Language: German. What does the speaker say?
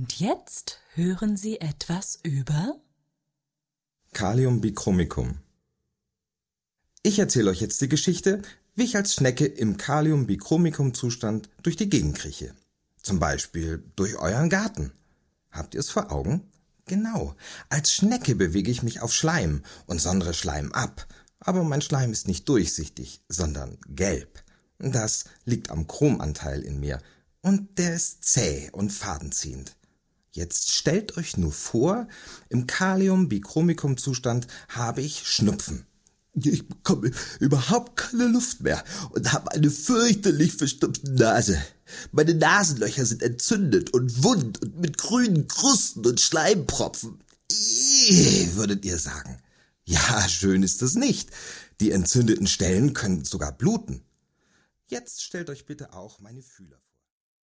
Und jetzt hören Sie etwas über Kaliumbichromicum. Ich erzähle euch jetzt die Geschichte, wie ich als Schnecke im Kaliumbichromicum-Zustand durch die Gegend krieche. Zum Beispiel durch euren Garten. Habt ihr es vor Augen? Genau, als Schnecke bewege ich mich auf Schleim und sondere Schleim ab. Aber mein Schleim ist nicht durchsichtig, sondern gelb. Das liegt am Chromanteil in mir und der ist zäh und fadenziehend. Jetzt stellt euch nur vor, im Kaliumbichromicum-Zustand habe ich Schnupfen. Ich bekomme überhaupt keine Luft mehr und habe eine fürchterlich verstopfte Nase. Meine Nasenlöcher sind entzündet und wund und mit grünen Krusten und Schleimpropfen. Würdet ihr sagen. Ja, schön ist es nicht. Die entzündeten Stellen können sogar bluten. Jetzt stellt euch bitte auch meine Fühler vor.